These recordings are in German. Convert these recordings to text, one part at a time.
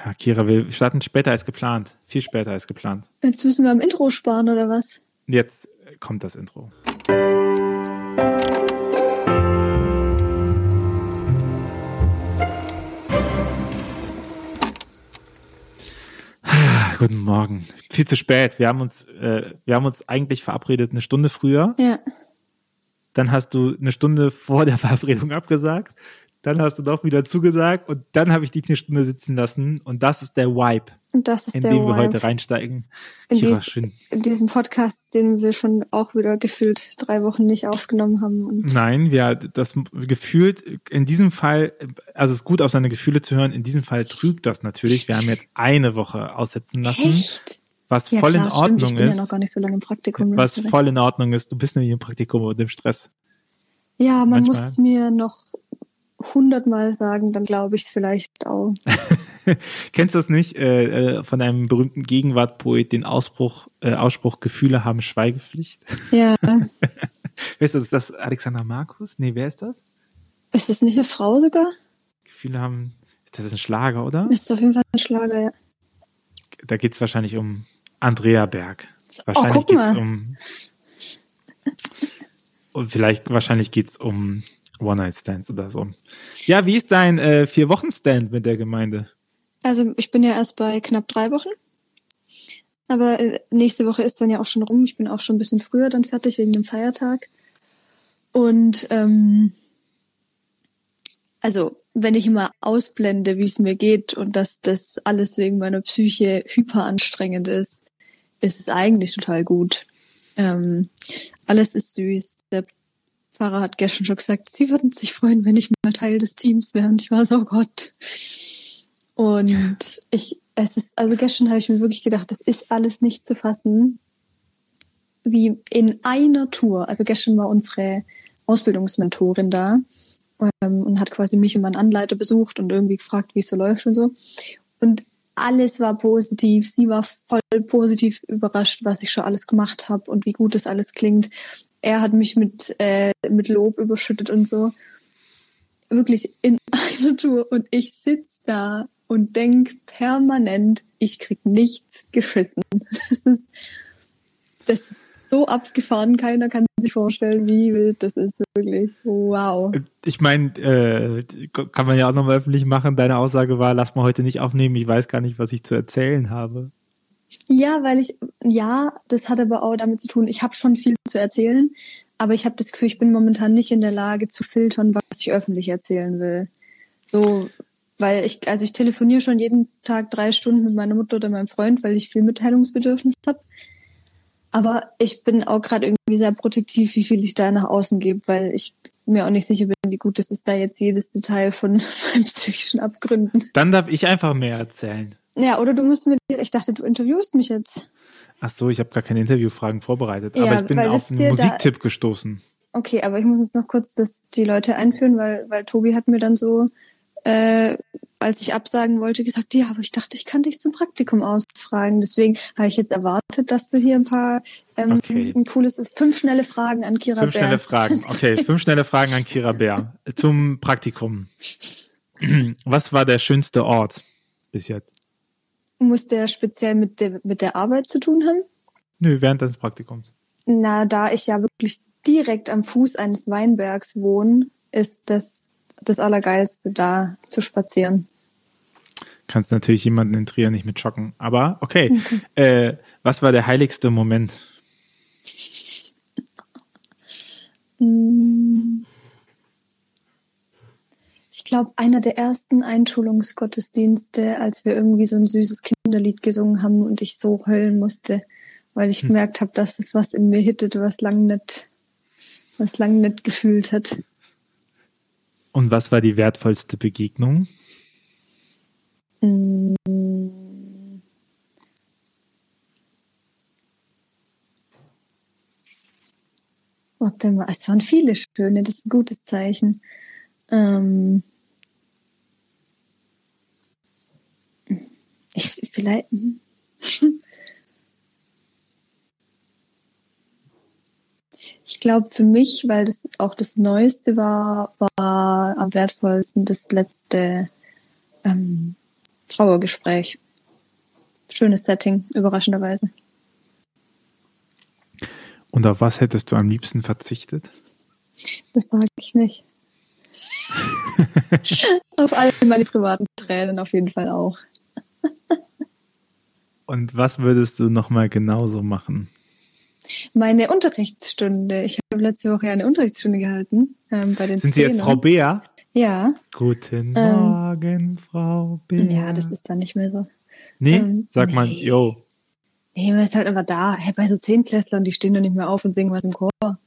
Ja, Kira, wir starten später als geplant. Viel später als geplant. Jetzt müssen wir am Intro sparen, oder was? Jetzt kommt das Intro. Guten Morgen. Viel zu spät. Wir haben uns eigentlich verabredet eine Stunde früher. Ja. Dann hast du eine Stunde vor der Verabredung abgesagt. Dann hast du doch wieder zugesagt und dann habe ich dich eine Stunde sitzen lassen. Und das ist der Vibe, Und das ist in der den wir Vibe. heute reinsteigen. In diesem Podcast, den wir schon auch wieder gefühlt 3 Wochen nicht aufgenommen haben. Und Nein, das gefühlt in diesem Fall, also es ist gut, auf seine Gefühle zu hören. In diesem Fall trügt das natürlich. Wir haben jetzt eine Woche aussetzen lassen. Echt? Was Ja, voll klar, in Ordnung stimmt. Ich bin ist. ja noch gar nicht so lange im Praktikum. Was voll in Ordnung ist. Du bist nämlich im Praktikum und im Stress. Ja, man Manchmal. muss es mir noch 100-mal sagen, dann glaube ich es vielleicht auch. Kennst du das nicht? Von einem berühmten Gegenwartpoet, den Ausspruch, Gefühle haben Schweigepflicht? Ja. Wer ist das? Ist das Alexander Markus? Nee, wer ist das? Ist das nicht eine Frau sogar? Gefühle haben, das ist ein Schlager, oder? Das ist auf jeden Fall ein Schlager, ja. Da geht's wahrscheinlich um Andrea Berg. Wahrscheinlich guck mal. Wahrscheinlich geht's um One-Night-Stands oder so. Ja, wie ist dein 4-Wochen-Stand mit der Gemeinde? Also ich bin ja erst bei knapp 3 Wochen. Aber nächste Woche ist dann ja auch schon rum. Ich bin auch schon ein bisschen früher dann fertig wegen dem Feiertag. Und also wenn ich immer ausblende, wie es mir geht und dass das alles wegen meiner Psyche hyperanstrengend ist, ist es eigentlich total gut. Alles ist süß. Der Pfarrer hat gestern schon gesagt, sie würden sich freuen, wenn ich mal Teil des Teams wäre. Und ich war so, oh Gott. Und also gestern habe ich mir wirklich gedacht, das ist alles nicht zu fassen, wie in einer Tour. Also gestern war unsere Ausbildungsmentorin da und hat quasi mich und meinen Anleiter besucht und irgendwie gefragt, wie es so läuft und so. Und alles war positiv. Sie war voll positiv überrascht, was ich schon alles gemacht habe und wie gut das alles klingt. Er hat mich mit Lob überschüttet und so. Wirklich in einer Tour. Und ich sitz da und denk permanent, ich krieg nichts geschissen. Das ist so abgefahren. Keiner kann sich vorstellen, wie wild das ist. Wirklich. Wow. Ich meine, kann man ja auch nochmal öffentlich machen. Deine Aussage war, lass mal heute nicht aufnehmen. Ich weiß gar nicht, was ich zu erzählen habe. Ja, das hat aber auch damit zu tun, ich habe schon viel zu erzählen, aber ich habe das Gefühl, ich bin momentan nicht in der Lage zu filtern, was ich öffentlich erzählen will. So, weil ich telefoniere schon jeden Tag 3 Stunden mit meiner Mutter oder meinem Freund, weil ich viel Mitteilungsbedürfnis habe. Aber ich bin auch gerade irgendwie sehr protektiv, wie viel ich da nach außen gebe, weil ich mir auch nicht sicher bin, wie gut es ist, da jetzt jedes Detail von meinen psychischen Abgründen. Dann darf ich einfach mehr erzählen. Ja, oder ich dachte, du interviewst mich jetzt. Ach so, ich habe gar keine Interviewfragen vorbereitet, Ja, aber ich bin auf einen Musiktipp gestoßen. Okay, aber ich muss jetzt noch kurz die Leute einführen, weil Tobi hat mir dann so, als ich absagen wollte, gesagt, ja, aber ich dachte, ich kann dich zum Praktikum ausfragen. Deswegen habe ich jetzt erwartet, dass du hier ein paar ein cooles 5 schnelle Fragen an Kira Bär. 5 schnelle Fragen, okay. 5 schnelle Fragen an Kira Bär zum Praktikum. Was war der schönste Ort bis jetzt? Muss der speziell mit der Arbeit zu tun haben? Nö, während deines Praktikums. Na, da ich ja wirklich direkt am Fuß eines Weinbergs wohne, ist das Allergeilste, da zu spazieren. Kannst natürlich jemanden in Trier nicht mit schocken, aber okay. Was war der heiligste Moment? Ich glaube, einer der ersten Einschulungsgottesdienste, als wir irgendwie so ein süßes Kinderlied gesungen haben und ich so heulen musste, weil ich gemerkt habe, dass das was in mir hittet, was lang nicht gefühlt hat. Und was war die wertvollste Begegnung? Warte mal, es waren viele schöne, das ist ein gutes Zeichen. Ich glaube für mich, weil das auch das Neueste war am wertvollsten das letzte Trauergespräch. Schönes Setting, überraschenderweise. Und auf was hättest du am liebsten verzichtet? Das sage ich nicht. Auf alle meine privaten Tränen auf jeden Fall auch. Und was würdest du nochmal genauso machen? Meine Unterrichtsstunde. Ich habe letzte Woche eine Unterrichtsstunde gehalten bei den Sind Sie jetzt Frau Beer? Ja. Guten Morgen, Frau Beer. Ja, das ist dann nicht mehr so. Nee? Sag mal, yo. Nee, man ist halt einfach da. Hey, bei so 10-Klässlern, die stehen doch nicht mehr auf und singen was im Chor.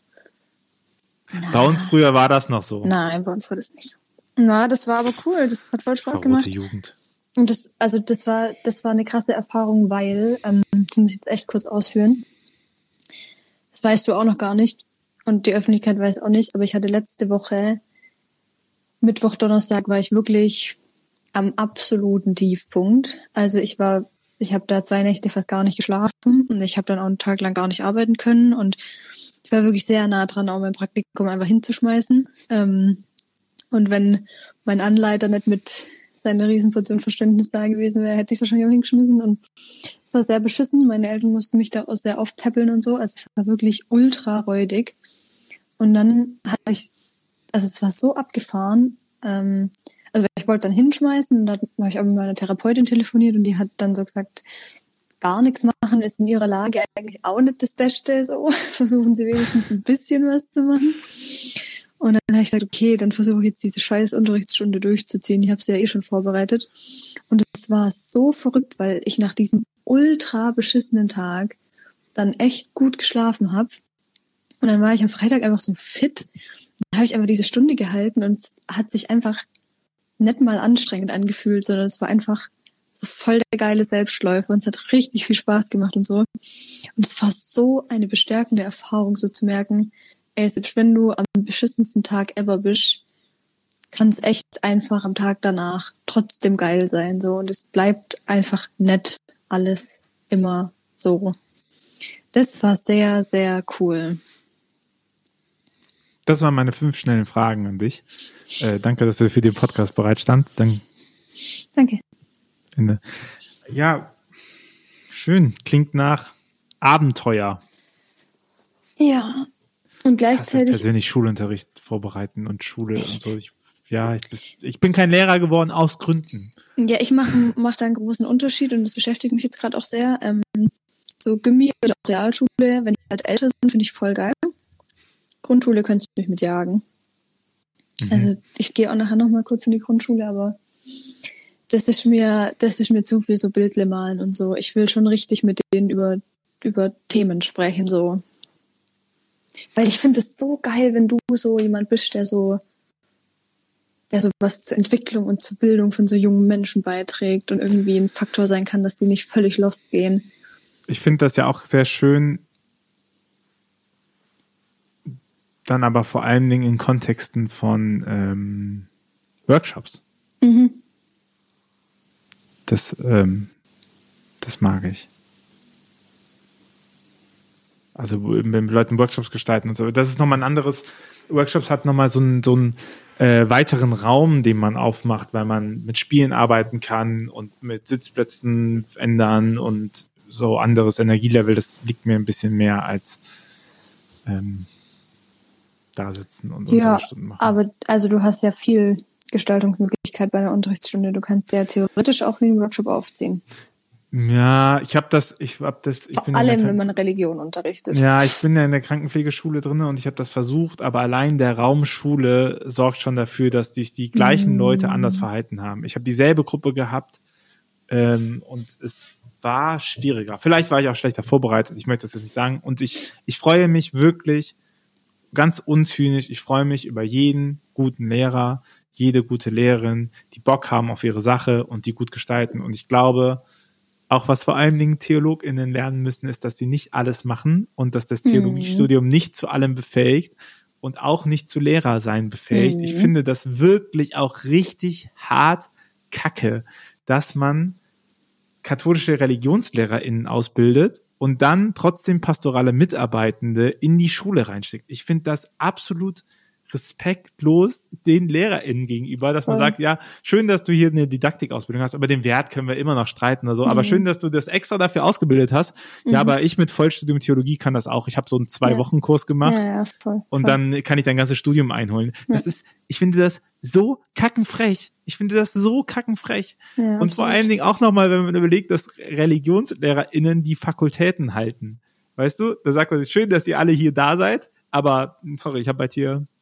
Bei uns früher war das noch so. Nein, bei uns war das nicht so. Na, das war aber cool. Das hat voll Spaß gemacht. Jugend. Und das war eine krasse Erfahrung, weil, das muss ich jetzt echt kurz ausführen. Das weißt du auch noch gar nicht. Und die Öffentlichkeit weiß auch nicht. Aber ich hatte letzte Woche, Mittwoch, Donnerstag, war ich wirklich am absoluten Tiefpunkt. Also ich habe da 2 Nächte fast gar nicht geschlafen. Und ich habe dann auch einen Tag lang gar nicht arbeiten können. Und ich war wirklich sehr nah dran, auch mein Praktikum einfach hinzuschmeißen. Und wenn mein Anleiter nicht mit seiner Riesenportion Verständnis da gewesen wäre, hätte ich es wahrscheinlich auch hingeschmissen. Und es war sehr beschissen. Meine Eltern mussten mich da auch sehr oft päppeln und so. Also es war wirklich ultra räudig. Und dann es war so abgefahren. Also ich wollte dann hinschmeißen und dann habe ich auch mit meiner Therapeutin telefoniert und die hat dann so gesagt, gar nichts machen ist in ihrer Lage eigentlich auch nicht das Beste. So versuchen Sie wenigstens ein bisschen was zu machen. Und dann habe ich gesagt, okay, dann versuche ich jetzt diese scheiß Unterrichtsstunde durchzuziehen. Ich habe sie ja eh schon vorbereitet. Und es war so verrückt, weil ich nach diesem ultra beschissenen Tag dann echt gut geschlafen habe. Und dann war ich am Freitag einfach so fit. Dann habe ich einfach diese Stunde gehalten und es hat sich einfach nicht mal anstrengend angefühlt, sondern es war einfach so voll der geile Selbstläufer und es hat richtig viel Spaß gemacht und so. Und es war so eine bestärkende Erfahrung, so zu merken, ey, selbst wenn du am beschissensten Tag ever bist, kann es echt einfach am Tag danach trotzdem geil sein, so. Und es bleibt einfach nett alles immer so. Das war sehr, sehr cool. Das waren meine 5 schnellen Fragen an dich. Danke, dass du für den Podcast bereitstandst. Danke. Ja, schön. Klingt nach Abenteuer. Ja. Und gleichzeitig. Persönlich Schulunterricht vorbereiten und Schule echt? Und so. Ich bin kein Lehrer geworden aus Gründen. Ja, ich mach da einen großen Unterschied und das beschäftigt mich jetzt gerade auch sehr. So Gymi oder auch Realschule, wenn die halt älter sind, finde ich voll geil. Grundschule könntest du mich mit jagen. Mhm. Also ich gehe auch nachher noch mal kurz in die Grundschule, aber das ist mir zu viel so Bildle malen und so. Ich will schon richtig mit denen über Themen sprechen, so. Weil ich finde es so geil, wenn du so jemand bist, der so was zur Entwicklung und zur Bildung von so jungen Menschen beiträgt und irgendwie ein Faktor sein kann, dass die nicht völlig lost gehen. Ich finde das ja auch sehr schön, dann aber vor allen Dingen in Kontexten von Workshops. Mhm. Das mag ich. Also wenn Leute Workshops gestalten und so. Das ist nochmal ein anderes. Workshops hat nochmal so einen weiteren Raum, den man aufmacht, weil man mit Spielen arbeiten kann und mit Sitzplätzen ändern und so anderes Energielevel. Das liegt mir ein bisschen mehr als da sitzen und Unterrichtsstunden machen. Aber also du hast ja viel Gestaltungsmöglichkeit bei einer Unterrichtsstunde. Du kannst ja theoretisch auch wie einen Workshop aufziehen. Ja, ich habe das. Vor allem, wenn man Religion unterrichtet. Ja, ich bin ja in der Krankenpflegeschule drin und ich habe das versucht, aber allein der Raum Schule sorgt schon dafür, dass die gleichen Leute anders verhalten haben. Ich habe dieselbe Gruppe gehabt und es war schwieriger. Vielleicht war ich auch schlechter vorbereitet, ich möchte das jetzt nicht sagen. Und ich freue mich wirklich, ganz unzynisch, ich freue mich über jeden guten Lehrer, jede gute Lehrerin, die Bock haben auf ihre Sache und die gut gestalten. Und ich glaube, auch was vor allen Dingen TheologInnen lernen müssen, ist, dass sie nicht alles machen und dass das Theologiestudium nicht zu allem befähigt und auch nicht zu Lehrer sein befähigt. Ich finde das wirklich auch richtig hart kacke, dass man katholische ReligionslehrerInnen ausbildet und dann trotzdem pastorale Mitarbeitende in die Schule reinsteckt. Ich finde das absolut respektlos den LehrerInnen gegenüber, dass man sagt, ja, schön, dass du hier eine Didaktikausbildung hast, aber den Wert können wir immer noch streiten oder so, aber schön, dass du das extra dafür ausgebildet hast. Ja, aber ich mit Vollstudium Theologie kann das auch. Ich habe so einen 2-Wochen-Kurs gemacht und dann kann ich dein ganzes Studium einholen. Das ist, ich finde das so kackenfrech. Und vor allen Dingen auch nochmal, wenn man überlegt, dass ReligionslehrerInnen die Fakultäten halten. Weißt du, da sagt man sich, schön, dass ihr alle hier da seid, aber, sorry, ich habe halt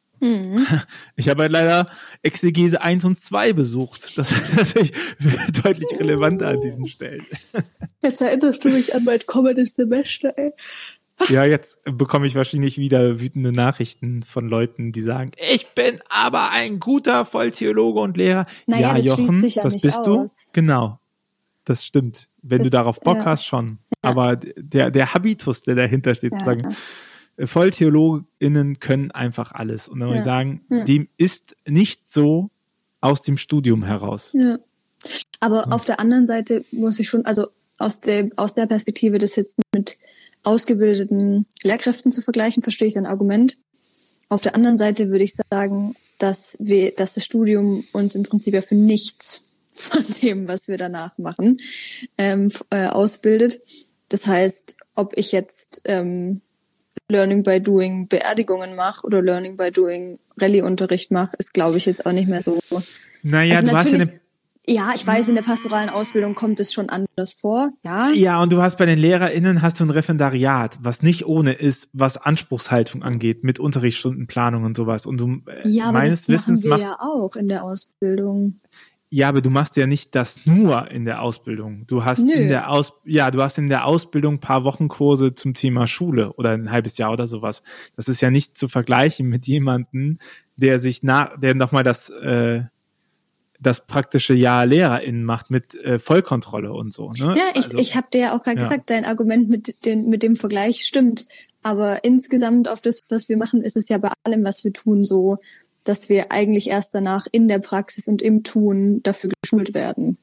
leider Exegese 1 und 2 besucht. Das ist natürlich deutlich relevanter an diesen Stellen. Jetzt erinnerst du mich an mein kommendes Semester, ey. Ja, jetzt bekomme ich wahrscheinlich wieder wütende Nachrichten von Leuten, die sagen, ich bin aber ein guter Volltheologe und Lehrer. Naja, ja, das Jochen, schließt sich ja das nicht bist aus. du. Genau. Das stimmt. Wenn du darauf Bock hast, schon. Ja. Aber der Habitus, der dahinter steht, sozusagen, VolltheologInnen können einfach alles. Und dann muss ich sagen, dem ist nicht so aus dem Studium heraus. Ja. Aber auf der anderen Seite muss ich schon, also aus der Perspektive, das jetzt mit ausgebildeten Lehrkräften zu vergleichen, verstehe ich dein Argument. Auf der anderen Seite würde ich sagen, dass das Studium uns im Prinzip ja für nichts von dem, was wir danach machen, ausbildet. Das heißt, ob ich jetzt Learning by Doing Beerdigungen mache oder Learning by Doing Rallye-Unterricht mache, ist, glaube ich, jetzt auch nicht mehr so. Naja, also du hast ja, ich weiß, in der pastoralen Ausbildung kommt es schon anders vor, ja. Ja, und du hast bei den LehrerInnen hast du ein Referendariat, was nicht ohne ist, was Anspruchshaltung angeht, mit Unterrichtsstundenplanung und sowas. Und du, ja, aber meines Wissens machen wir ja auch in der Ausbildung. Ja, aber du machst ja nicht das nur in der Ausbildung. Du hast in der Ausbildung ein paar Wochenkurse zum Thema Schule oder ein halbes Jahr oder sowas. Das ist ja nicht zu vergleichen mit jemandem, der nochmal das praktische Jahr LehrerInnen macht mit Vollkontrolle und so. Ne? Ja, ich habe dir ja auch gerade gesagt, dein Argument mit dem Vergleich stimmt. Aber insgesamt auf das, was wir machen, ist es ja bei allem, was wir tun, so, dass wir eigentlich erst danach in der Praxis und im Tun dafür geschult werden.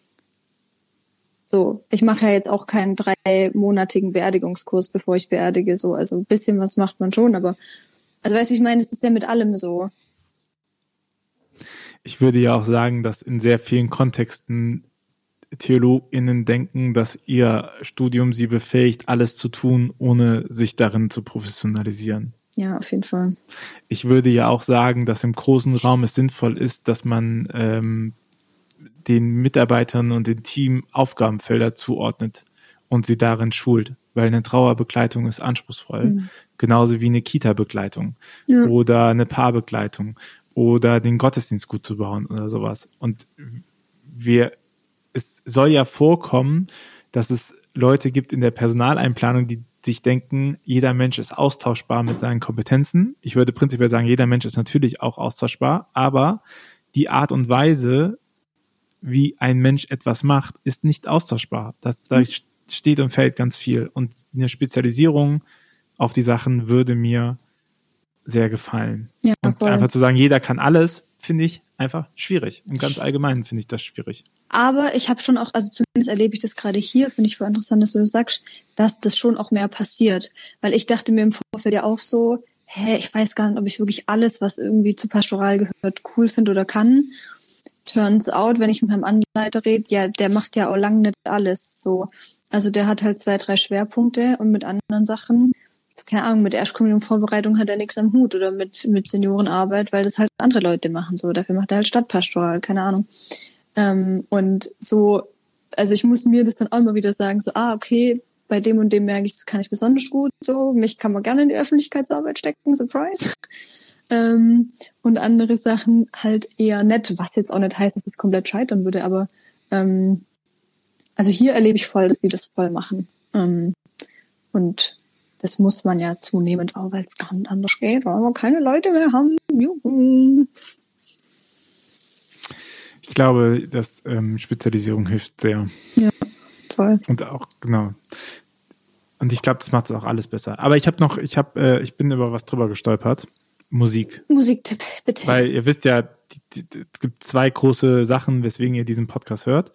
So, ich mache ja jetzt auch keinen 3-monatigen Beerdigungskurs, bevor ich beerdige, so. Also ein bisschen was macht man schon, aber, also weißt du, ich meine, es ist ja mit allem so. Ich würde ja auch sagen, dass in sehr vielen Kontexten TheologInnen denken, dass ihr Studium sie befähigt, alles zu tun, ohne sich darin zu professionalisieren. Ja, auf jeden Fall. Ich würde ja auch sagen, dass im großen Raum es sinnvoll ist, dass man den Mitarbeitern und dem Team Aufgabenfelder zuordnet und sie darin schult, weil eine Trauerbegleitung ist anspruchsvoll, genauso wie eine Kita-Begleitung oder eine Paarbegleitung oder den Gottesdienst gut zu bauen oder sowas. Und es soll ja vorkommen, dass es Leute gibt in der Personaleinplanung, die sich denken, jeder Mensch ist austauschbar mit seinen Kompetenzen. Ich würde prinzipiell sagen, jeder Mensch ist natürlich auch austauschbar, aber die Art und Weise, wie ein Mensch etwas macht, ist nicht austauschbar. Da steht und fällt ganz viel. Und eine Spezialisierung auf die Sachen würde mir sehr gefallen. Ja, und voll. Einfach zu sagen, jeder kann alles, finde ich einfach schwierig. Im ganz Allgemeinen finde ich das schwierig. Aber ich habe schon auch, also zumindest erlebe ich das gerade hier, finde ich voll interessant, dass du das sagst, dass das schon auch mehr passiert. Weil ich dachte mir im Vorfeld ja auch so, ich weiß gar nicht, ob ich wirklich alles, was irgendwie zu Pastoral gehört, cool finde oder kann. Turns out, wenn ich mit meinem Anleiter rede, ja, der macht ja auch lang nicht alles so. Also der hat halt 2, 3 Schwerpunkte und mit anderen Sachen, so, keine Ahnung, mit Erstkommunionvorbereitung hat er nichts am Hut oder mit Seniorenarbeit, weil das halt andere Leute machen, so. Dafür macht er halt Stadtpastoral, keine Ahnung. Und so, also ich muss mir das dann auch immer wieder sagen, so, okay, bei dem und dem merke ich, das kann ich besonders gut, so, mich kann man gerne in die Öffentlichkeitsarbeit stecken, surprise. Und andere Sachen halt eher nett, was jetzt auch nicht heißt, dass es komplett scheitern würde, aber also hier erlebe ich voll, dass die das voll machen. Und das muss man ja zunehmend auch, weil es gar nicht anders geht, weil wir keine Leute mehr haben. Juhu. Ich glaube, dass Spezialisierung hilft sehr. Ja, voll. Und auch, genau. Und ich glaube, das macht es auch alles besser. Aber ich bin über was drüber gestolpert. Musiktipp, bitte. Weil ihr wisst ja, es gibt 2 große Sachen, weswegen ihr diesen Podcast hört.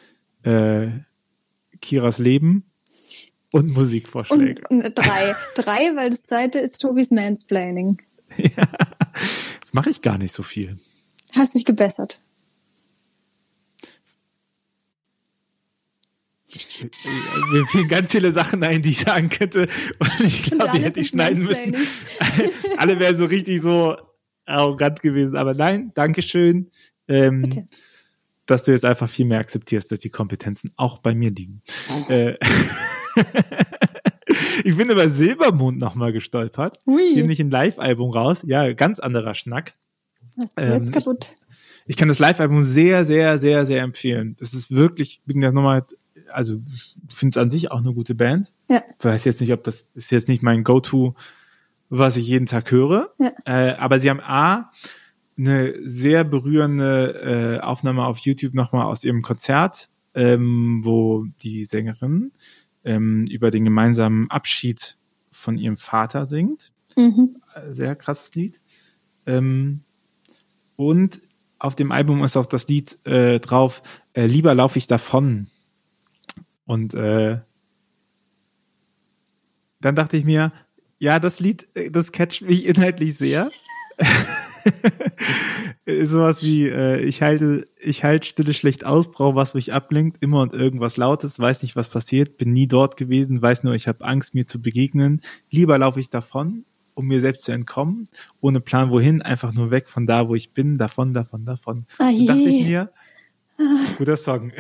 Kiras Leben und Musikvorschläge. Und 3, weil das zweite ist Tobis Mansplaining. Ja. Mache ich gar nicht so viel. Hast dich gebessert. Mir fielen ganz viele Sachen ein, die ich sagen könnte. Und ich glaube, die hätte ich schneiden müssen. Alle wären so richtig so arrogant gewesen. Aber nein, Dankeschön. Bitte. Dass du jetzt einfach viel mehr akzeptierst, dass die Kompetenzen auch bei mir liegen. Ich bin über Silbermond nochmal gestolpert. Ui. Hier nicht ein Live-Album raus. Ja, ganz anderer Schnack. Was ist jetzt kaputt? Ich kann das Live-Album sehr, sehr, sehr, sehr empfehlen. Es ist wirklich, bin ja nochmal, also ich finde es an sich auch eine gute Band. Ja. Ich weiß jetzt nicht, ob das ist jetzt nicht mein Go-To, was ich jeden Tag höre. Ja. Aber sie haben eine sehr berührende Aufnahme auf YouTube nochmal aus ihrem Konzert, wo die Sängerin über den gemeinsamen Abschied von ihrem Vater singt. Sehr krasses Lied. Und auf dem Album ist auch das Lied drauf, Lieber laufe ich davon. Und dann dachte ich mir, ja, das Lied, das catcht mich inhaltlich sehr. Sowas wie, ich halte Stille schlecht aus, brauche was mich ablenkt, immer und irgendwas Lautes, weiß nicht, was passiert, bin nie dort gewesen, weiß nur, ich habe Angst, mir zu begegnen. Lieber laufe ich davon, um mir selbst zu entkommen, ohne Plan wohin, einfach nur weg von da, wo ich bin, davon. Da dachte ich mir, guter Song.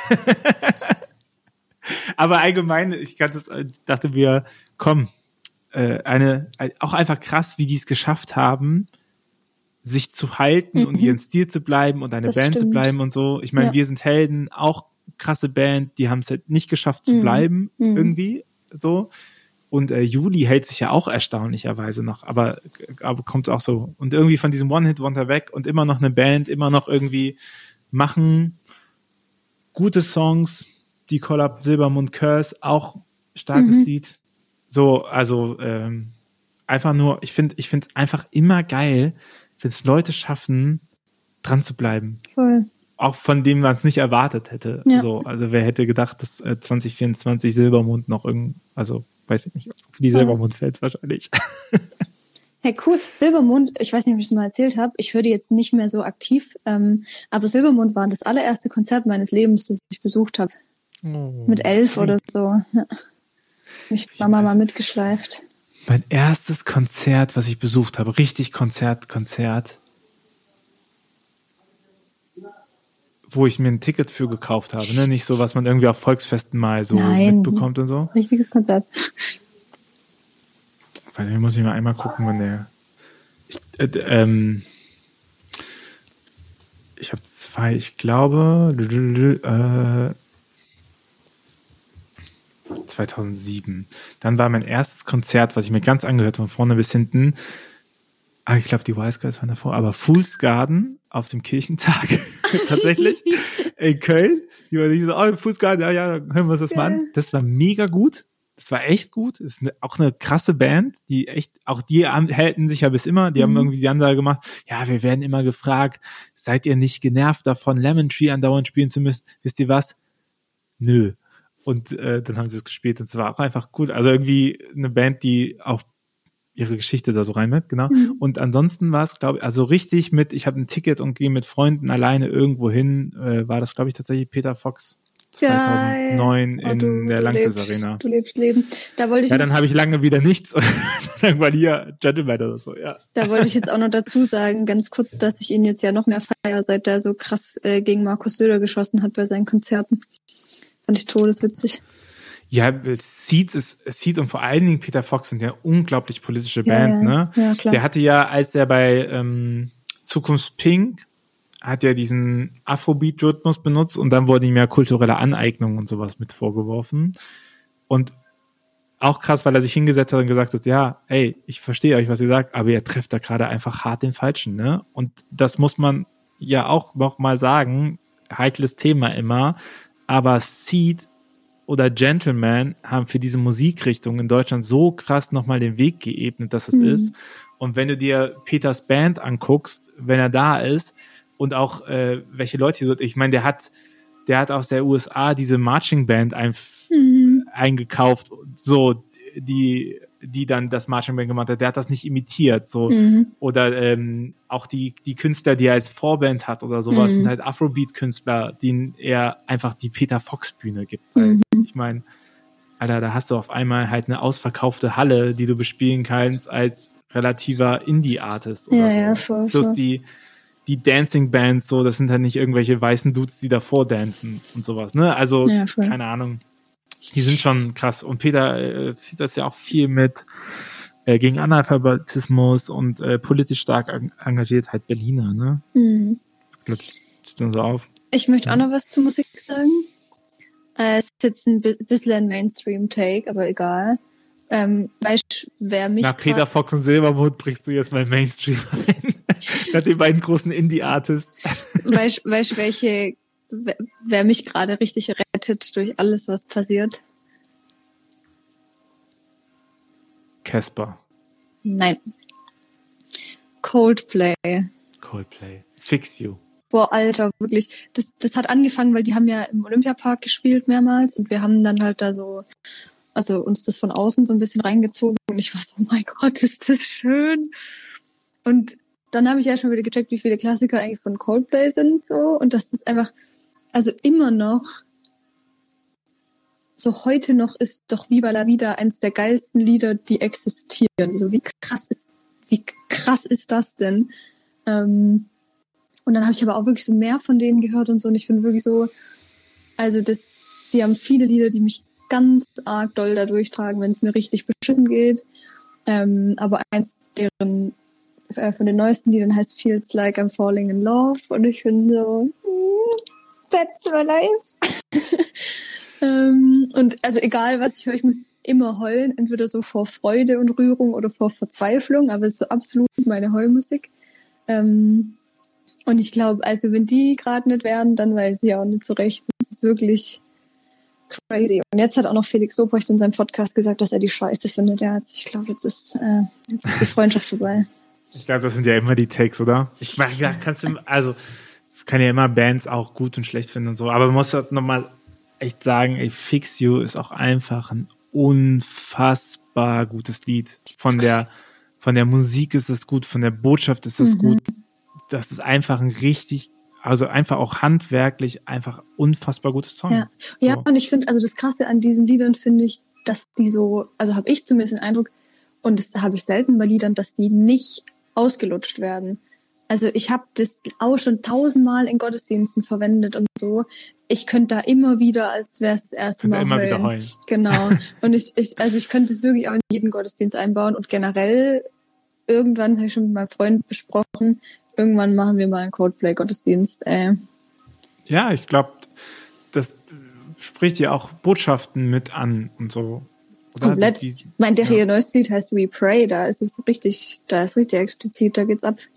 Aber allgemein, dachte mir, komm, auch einfach krass, wie die es geschafft haben, sich zu halten und ihren Stil zu bleiben und eine Band zu bleiben und so. Ich meine, Wir sind Helden, auch krasse Band, die haben es halt nicht geschafft zu bleiben, irgendwie so. Und Juli hält sich ja auch erstaunlicherweise noch, aber kommt auch so. Und irgendwie von diesem One-Hit-Wonder weg und immer noch eine Band, immer noch irgendwie machen gute Songs, die Collab Silbermond Curse, auch starkes Lied. So, also einfach nur, ich finde es einfach immer geil, wenn es Leute schaffen, dran zu bleiben. Voll. Auch von dem man es nicht erwartet hätte. Ja. So, also wer hätte gedacht, dass 2024 Silbermond noch also weiß ich nicht, für die Silbermond-Fans wahrscheinlich. Hey, cool. Silbermond, ich weiß nicht, ob ich es mal erzählt habe, ich höre die jetzt nicht mehr so aktiv, aber Silbermond war das allererste Konzert meines Lebens, das ich besucht habe. Oh, mit 11 oder so. Ja. Ich war mal mitgeschleift. Mein erstes Konzert, was ich besucht habe, richtig Konzert, wo ich mir ein Ticket für gekauft habe, ne? Nicht so, was man irgendwie auf Volksfesten mal so mitbekommt und so. Richtiges Konzert. Weiß nicht, muss ich mal einmal gucken, wann der. Ich habe zwei, ich glaube 2007. Dann war mein erstes Konzert, was ich mir ganz angehört von vorne bis hinten. Ich glaube, die Wise Guys waren davor, aber Fool's Garden auf dem Kirchentag tatsächlich in Köln. Die war so, Fool's Garden, ja, dann hören wir uns das mal an. Das war mega gut. Das war echt gut. Das ist auch eine krasse Band, die halten sich ja bis immer. Die haben irgendwie die Ansage gemacht, ja, wir werden immer gefragt, seid ihr nicht genervt davon, Lemon Tree andauernd spielen zu müssen? Wisst ihr was? Nö. Und dann haben sie es gespielt und es war auch einfach gut. Also irgendwie eine Band, die auch ihre Geschichte da so rein mit, genau. Und ansonsten war es, glaube ich, also richtig ich habe ein Ticket und gehe mit Freunden alleine irgendwo hin, war das, glaube ich, tatsächlich Peter Fox 2009 in der Langsys Arena. Du lebst Leben. Da wollte ich dann habe ich lange wieder nichts und dann war hier Gentleman oder so, ja. Da wollte ich jetzt auch noch dazu sagen, ganz kurz, dass ich ihn jetzt ja noch mehr feiere, seit er so krass gegen Markus Söder geschossen hat bei seinen Konzerten. Fand ich todeswitzig. Ja, Seed und vor allen Dingen Peter Fox sind ja unglaublich politische Band, ne? Ja, klar. Der hatte ja, als der bei Zukunft Pink hat ja diesen Afrobeat-Rhythmus benutzt und dann wurde ihm ja kulturelle Aneignung und sowas mit vorgeworfen. Und auch krass, weil er sich hingesetzt hat und gesagt hat, ja, ey, ich verstehe euch, was ihr sagt, aber ihr trefft da gerade einfach hart den Falschen, ne? Und das muss man ja auch noch mal sagen, heikles Thema immer, aber Seed oder Gentleman haben für diese Musikrichtung in Deutschland so krass nochmal den Weg geebnet, dass es ist. Und wenn du dir Peters Band anguckst, wenn er da ist und auch welche Leute, ich meine, der hat aus der USA diese Marching Band eingekauft, so die die dann das Marching Band gemacht hat, der hat das nicht imitiert, so. Oder auch die Künstler, die er als Vorband hat oder sowas, sind halt Afrobeat-Künstler, denen er einfach die Peter Fox-Bühne gibt. Weil, ich meine, Alter, da hast du auf einmal halt eine ausverkaufte Halle, die du bespielen kannst als relativer Indie-Artist oder so. Ja, voll. Plus die Dancing-Bands, so, das sind halt nicht irgendwelche weißen Dudes, die davor dancen und sowas, ne? Also, keine Ahnung. Die sind schon krass. Und Peter sieht das ja auch viel mit gegen Analphabetismus und politisch stark engagiert, halt Berliner, ne? Ich glaube, das sieht uns so auf. Ich möchte auch noch was zur Musik sagen. Es ist jetzt ein bisschen ein Mainstream-Take, aber egal. Weißt du, wer mich... Nach Peter Fox und Silbermond bringst du jetzt mal Mainstream ein. Nach den beiden großen Indie-Artists. Weißt du, wer mich gerade richtig rettet durch alles, was passiert? Casper. Nein. Coldplay. Fix You. Boah, Alter, wirklich. Das hat angefangen, weil die haben ja im Olympiapark gespielt mehrmals und wir haben dann halt da so, also uns das von außen so ein bisschen reingezogen und ich war so, oh mein Gott, ist das schön. Und dann habe ich ja schon wieder gecheckt, wie viele Klassiker eigentlich von Coldplay sind, so, und das ist einfach, also immer noch, so heute noch ist doch Viva la Vida eins der geilsten Lieder, die existieren. So, wie krass ist das denn? Und dann habe ich aber auch wirklich so mehr von denen gehört und so. Und ich bin wirklich so, also die haben viele Lieder, die mich ganz arg doll da durchtragen, wenn es mir richtig beschissen geht. Aber eins deren von den neuesten Liedern heißt Feels Like I'm Falling in Love. Und ich bin so, that's my life. Und also egal, was ich höre, ich muss immer heulen. Entweder so vor Freude und Rührung oder vor Verzweiflung. Aber es ist so absolut meine Heulmusik. Und ich glaube, also wenn die gerade nicht wären, dann weiß ich auch nicht so recht. Das ist wirklich crazy. Und jetzt hat auch noch Felix Lobrecht in seinem Podcast gesagt, dass er die Scheiße findet. Ja, ich glaube, jetzt ist die Freundschaft vorbei. Ich glaube, das sind ja immer die Takes, oder? Ich meine, ja, kann ja immer Bands auch gut und schlecht finden und so. Aber man muss halt nochmal echt sagen, ey, Fix You ist auch einfach ein unfassbar gutes Lied. Von der Musik ist es gut, von der Botschaft ist es gut. Das ist einfach ein richtig, also einfach auch handwerklich einfach unfassbar gutes Song. Ja, so. Ja, und ich finde, also das Krasse an diesen Liedern finde ich, dass die so, also habe ich zumindest den Eindruck, und das habe ich selten bei Liedern, dass die nicht ausgelutscht werden. Also ich habe das auch schon 1000-mal in Gottesdiensten verwendet und so. Ich könnte da immer wieder, als wäre es das erste Mal immer wieder heulen. Genau. Und ich könnte es wirklich auch in jeden Gottesdienst einbauen. Und generell, irgendwann habe ich schon mit meinem Freund besprochen, irgendwann machen wir mal einen Coldplay-Gottesdienst. Ja, ich glaube, das spricht ja auch Botschaften mit an und so. Oder komplett. Ich meine, der neueste Lied heißt We Pray, da ist richtig explizit, da geht's ab.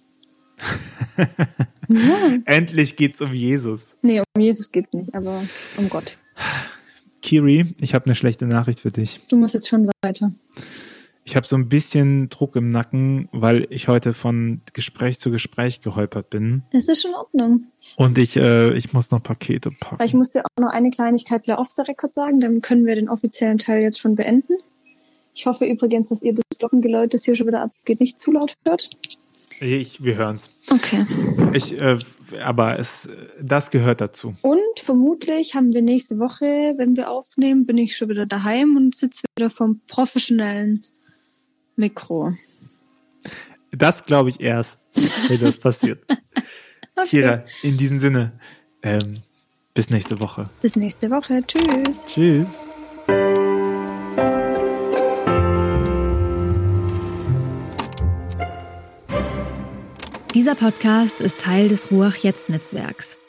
Ja. Endlich geht's um Jesus. Nee, um Jesus geht's nicht, aber um Gott. Kiri, ich habe eine schlechte Nachricht für dich. Du musst jetzt schon weiter. Ich habe so ein bisschen Druck im Nacken, weil ich heute von Gespräch zu Gespräch geholpert bin. Das ist schon in Ordnung. Und ich muss noch Pakete packen. Aber ich muss dir auch noch eine Kleinigkeit gleich off the record sagen, dann können wir den offiziellen Teil jetzt schon beenden. Ich hoffe übrigens, dass ihr das Glockengeläut, das hier schon wieder abgeht, nicht zu laut hört. Wir hören's. Okay. Aber das gehört dazu. Und vermutlich haben wir nächste Woche, wenn wir aufnehmen, bin ich schon wieder daheim und sitze wieder vom professionellen Mikro. Das glaube ich erst, wenn das passiert. Okay. Kira, in diesem Sinne, bis nächste Woche. Bis nächste Woche. Tschüss. Tschüss. Dieser Podcast ist Teil des Ruach-Jetzt-Netzwerks.